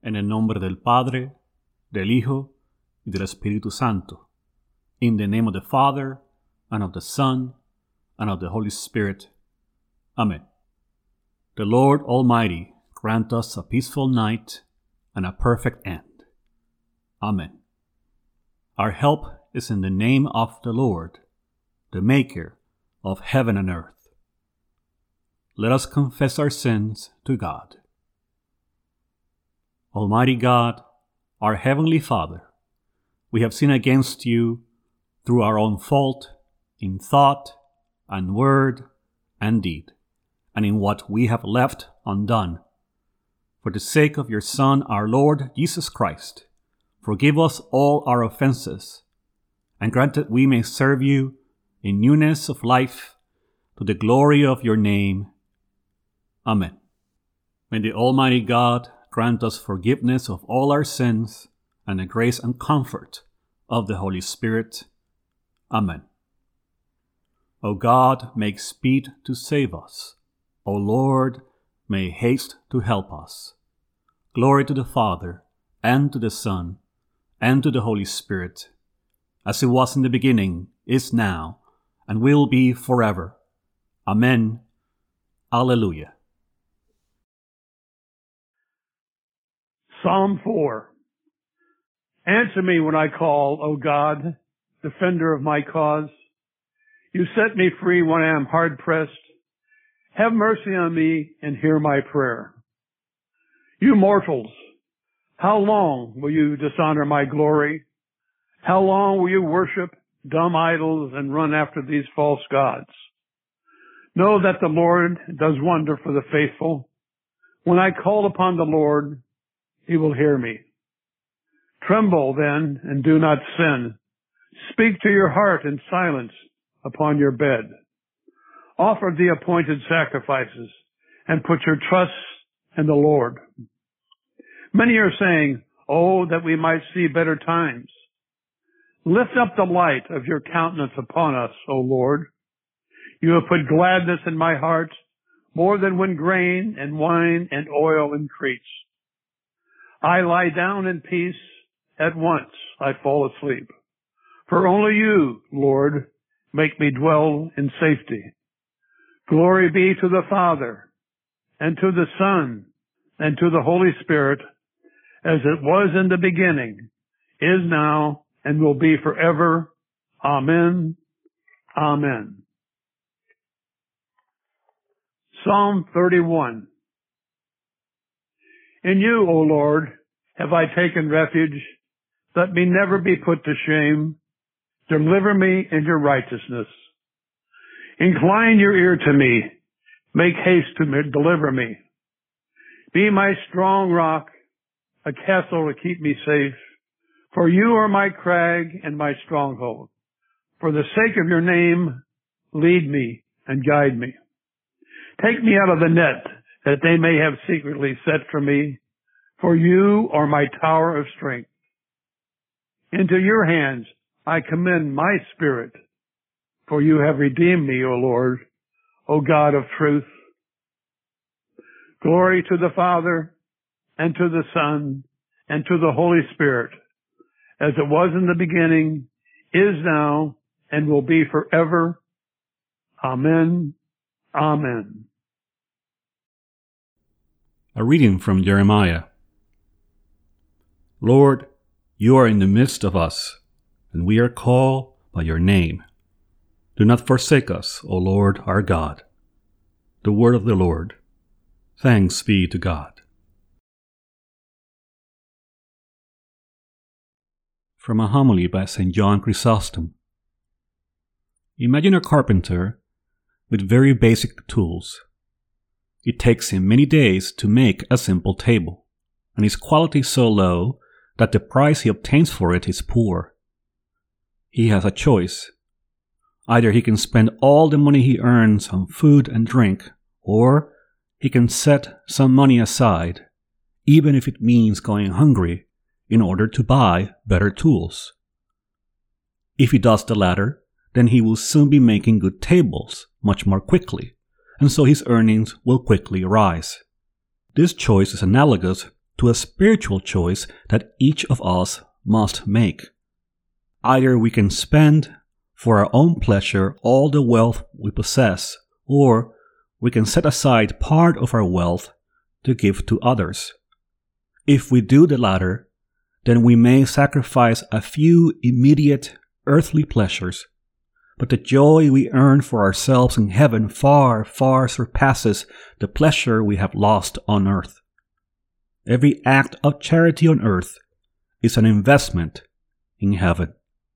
En el nombre del Padre, del Hijo, y del Espíritu Santo. In the name of the Father, and of the Son, and of the Holy Spirit. Amen. The Lord Almighty grant us a peaceful night and a perfect end. Amen. Our help is in the name of the Lord, the Maker of heaven and earth. Let us confess our sins to God. Almighty God, our Heavenly Father, we have sinned against you through our own fault, in thought and word and deed, and in what we have left undone. For the sake of your Son, our Lord Jesus Christ, forgive us all our offenses, and grant that we may serve you in newness of life, to the glory of your name. Amen. May the Almighty God grant us forgiveness of all our sins and the grace and comfort of the Holy Spirit. Amen. O God, make speed to save us. O Lord, may haste to help us. Glory to the Father, and to the Son, and to the Holy Spirit, as it was in the beginning, is now, and will be forever. Amen. Alleluia. Psalm 4. Answer me when I call, O God, defender of my cause. You set me free when I am hard-pressed. Have mercy on me and hear my prayer. You mortals, how long will you dishonor my glory? How long will you worship dumb idols and run after these false gods? Know that the Lord does wonder for the faithful. When I call upon the Lord, he will hear me. Tremble then and do not sin. Speak to your heart in silence upon your bed. Offer the appointed sacrifices and put your trust in the Lord. Many are saying, oh, that we might see better times. Lift up the light of your countenance upon us, O Lord. You have put gladness in my heart, more than when grain and wine and oil increase. I lie down in peace, at once I fall asleep. For only you, Lord, make me dwell in safety. Glory be to the Father, and to the Son, and to the Holy Spirit, as it was in the beginning, is now, and will be forever. Amen. Amen. Psalm 31. In you, O Lord, have I taken refuge. Let me never be put to shame. Deliver me in your righteousness. Incline your ear to me. Make haste to deliver me. Be my strong rock, a castle to keep me safe. For you are my crag and my stronghold. For the sake of your name, lead me and guide me. Take me out of the net that they may have secretly set for me. For you are my tower of strength. Into your hands I commend my spirit. For you have redeemed me, O Lord, O God of truth. Glory to the Father, and to the Son, and to the Holy Spirit, as it was in the beginning, is now, and will be forever. Amen. Amen. A reading from Jeremiah. Lord, you are in the midst of us, and we are called by your name. Do not forsake us, O Lord our God. The word of the Lord. Thanks be to God. From a homily by St. John Chrysostom. Imagine a carpenter with very basic tools. It takes him many days to make a simple table, and its quality is so low that the price he obtains for it is poor. He has a choice. Either he can spend all the money he earns on food and drink, or he can set some money aside, even if it means going hungry, in order to buy better tools. If he does the latter, then he will soon be making good tables much more quickly, and so his earnings will quickly rise. This choice is analogous to a spiritual choice that each of us must make. Either we can spend for our own pleasure all the wealth we possess, or we can set aside part of our wealth to give to others. If we do the latter, then we may sacrifice a few immediate earthly pleasures, but the joy we earn for ourselves in heaven far, far surpasses the pleasure we have lost on earth. Every act of charity on earth is an investment in heaven.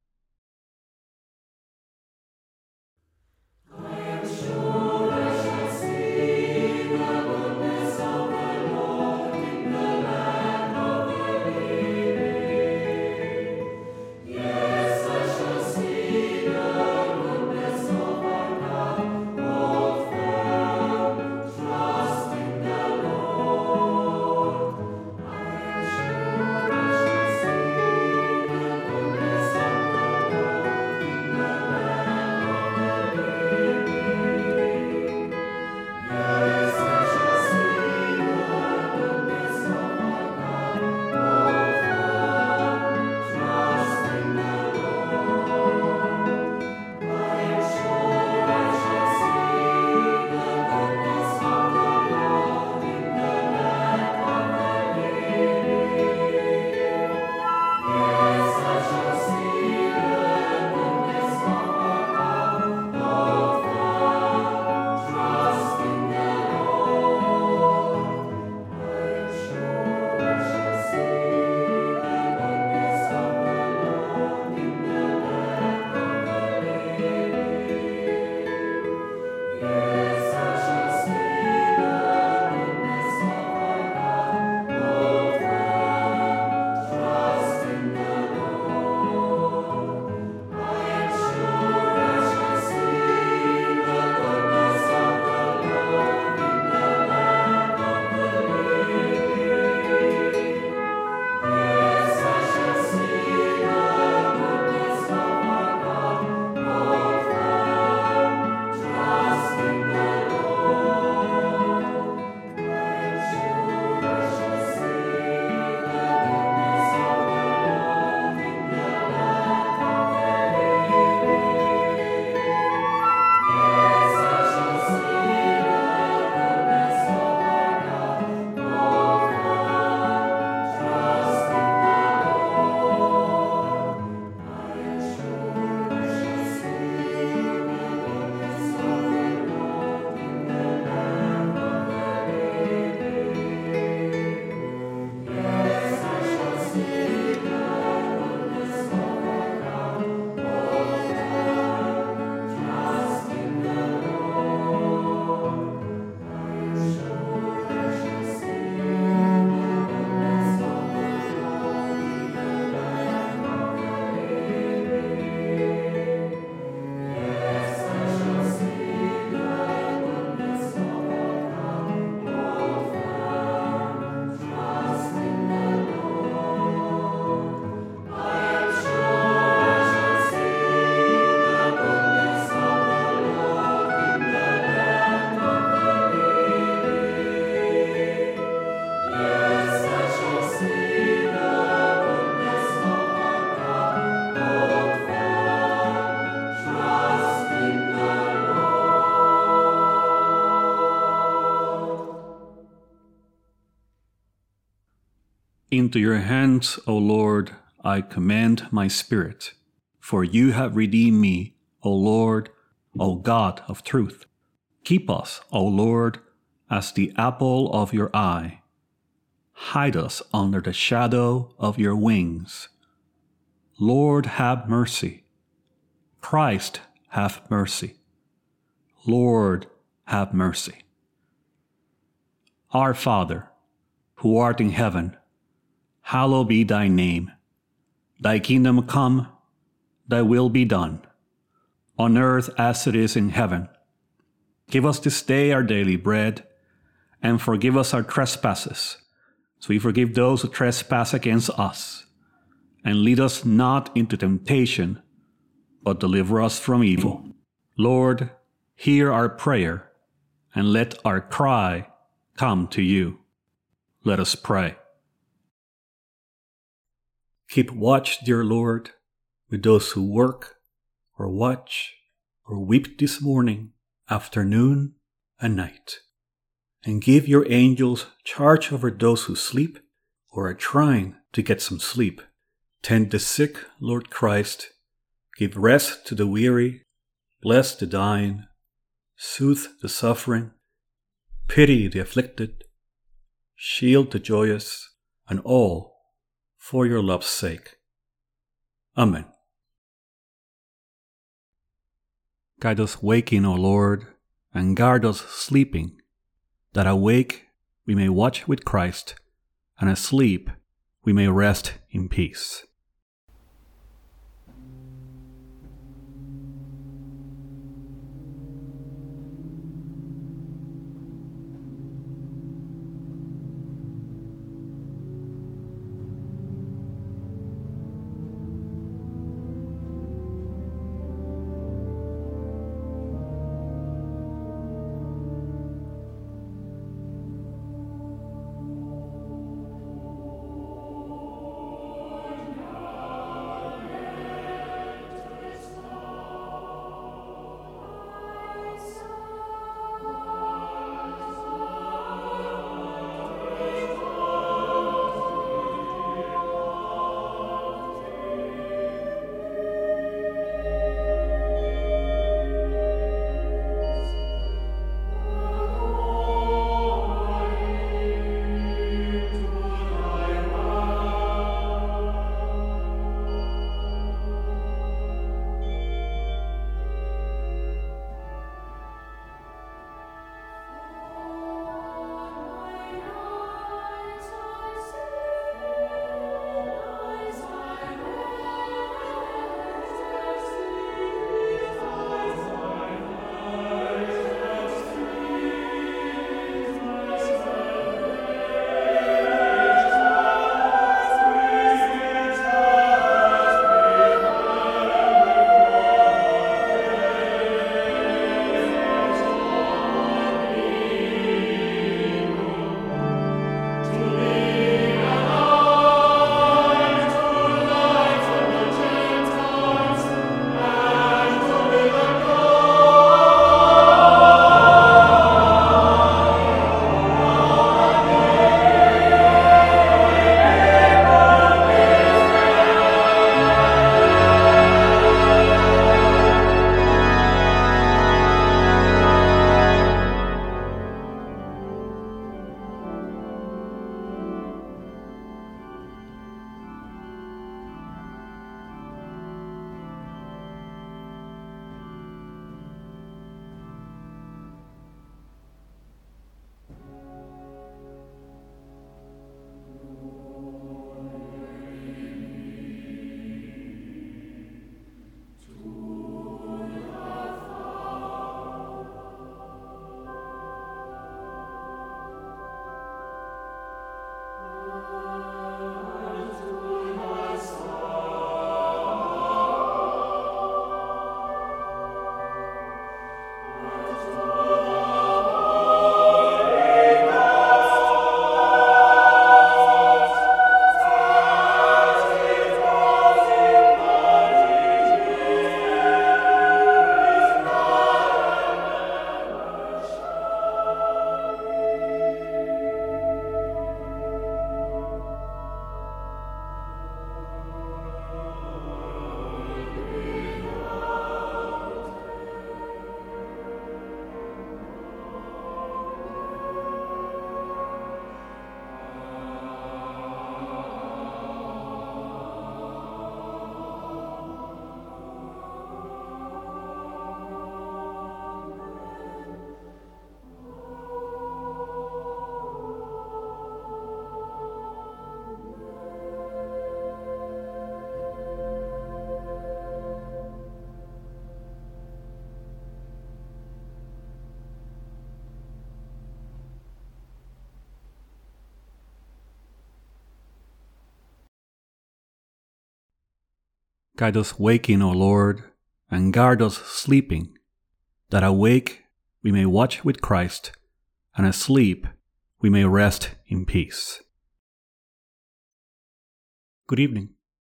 Into your hands, O Lord, I commend my spirit. For you have redeemed me, O Lord, O God of truth. Keep us, O Lord, as the apple of your eye. Hide us under the shadow of your wings. Lord, have mercy. Christ, have mercy. Lord, have mercy. Our Father, who art in heaven, hallowed be thy name. Thy kingdom come, thy will be done, on earth as it is in heaven. Give us this day our daily bread, and forgive us our trespasses, as we forgive those who trespass against us. And lead us not into temptation, but deliver us from evil. Lord, hear our prayer, and let our cry come to you. Let us pray. Keep watch, dear Lord, with those who work, or watch, or weep this morning, afternoon, and night. And give your angels charge over those who sleep, or are trying to get some sleep. Tend the sick, Lord Christ. Give rest to the weary. Bless the dying. Soothe the suffering. Pity the afflicted. Shield the joyous, and all for your love's sake. Amen. Guide us waking, O Lord, and guard us sleeping, that awake we may watch with Christ, and asleep we may rest in peace. Guide us waking, O Lord, and guard us sleeping, that awake we may watch with Christ, and asleep we may rest in peace. Good evening.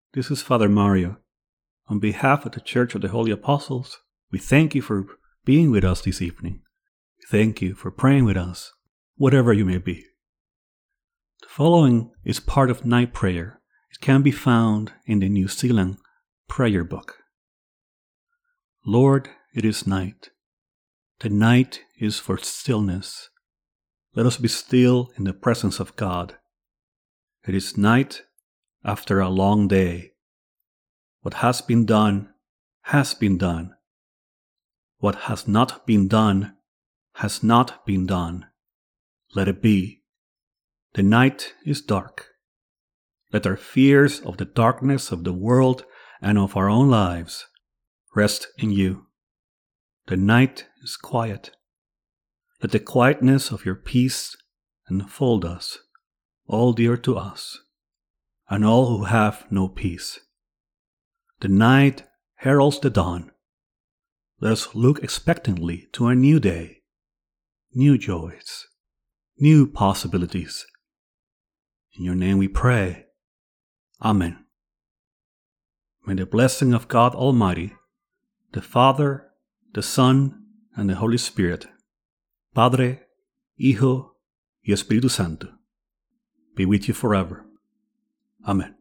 This is Father Mario. On behalf of the Church of the Holy Apostles, we thank you for being with us this evening. We thank you for praying with us, whatever you may be. The following is part of night prayer. It can be found in the New Zealand Prayer Book. Lord, it is night. The night is for stillness. Let us be still in the presence of God. It is night after a long day. What has been done has been done. What has not been done has not been done. Let it be. The night is dark. Let our fears of the darkness of the world and of our own lives rest in you. The night is quiet. Let the quietness of your peace enfold us, all dear to us, and all who have no peace. The night heralds the dawn. Let us look expectantly to a new day, new joys, new possibilities. In your name we pray. Amen. May the blessing of God Almighty, the Father, the Son, and the Holy Spirit, Padre, Hijo, y Espíritu Santo, be with you forever. Amen.